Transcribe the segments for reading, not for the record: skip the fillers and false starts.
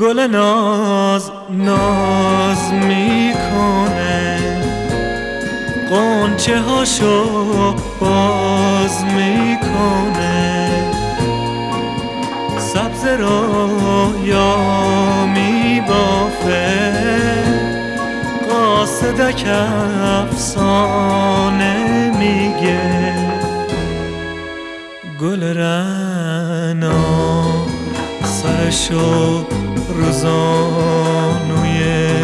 گل ناز ناز میکنه، غنچه هاشو باز میکنه، سبز رویا میبافه، قاصدک افسانه میگه. گل رعنا سرشو روزانوی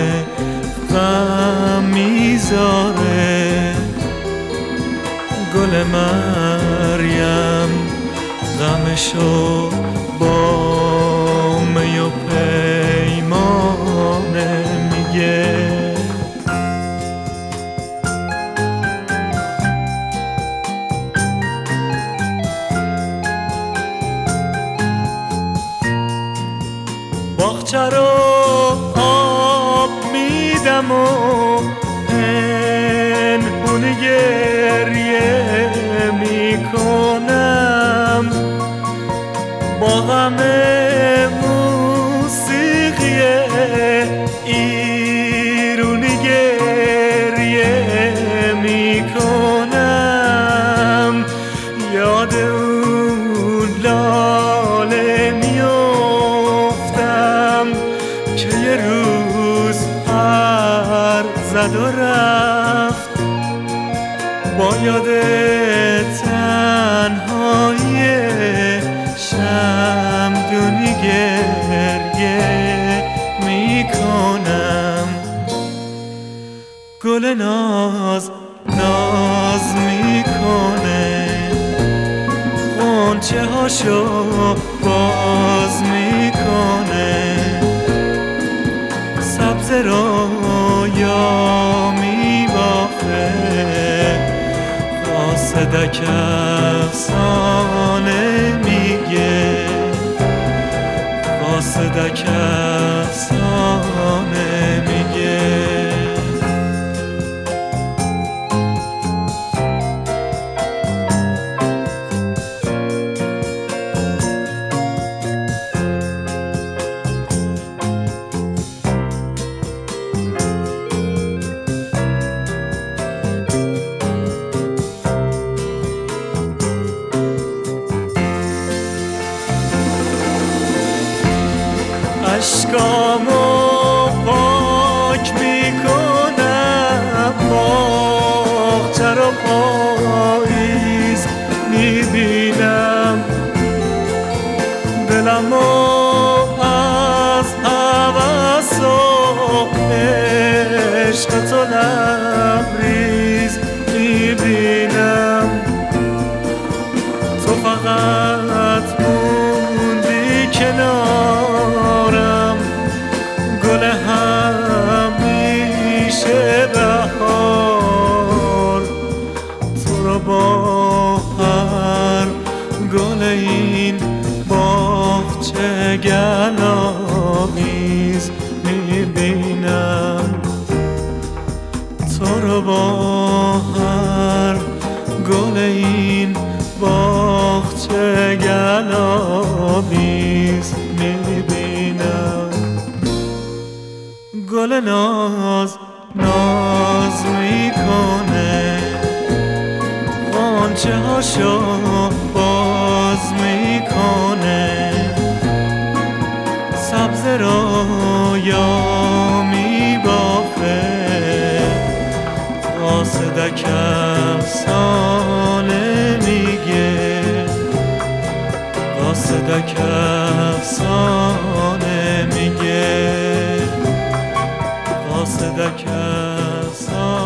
غم میذاره، گل مریم غمشو با می و پیمانه میگه. باغچه رو آب میدم و پنهون گریه میکنم، با غم موسیقی ایرونی گریه میکنم، یاد اون لاله میافتم که یه روز پر زد و رفت، با یاد تنهایی شمدونی گریه میکنم. گل ناز ناز میکنه، غنچه هاشو باز میکنه، سبز رویا میبافه، قاصدک افسانه میگه، قاصدک افسانه میگه. اشکامو پاک میکنم، باغچه رو پاییز میبینم، دلمو از هوس و عشق تو لبریز میبینم، تو فقط موندی کنارم، گل همیشه بهار، تو رو با هر گل این باغچه گلاویز میبینم، تو رو با هر گل این باغچه گلاویز میبینم. گل ناز ناز میکنه، غنچه هاشو باز میکنه، سبز رویا میبافه، قاصدک افسانه میگه، قاصدک افسانه میگه، قاصدک افسانه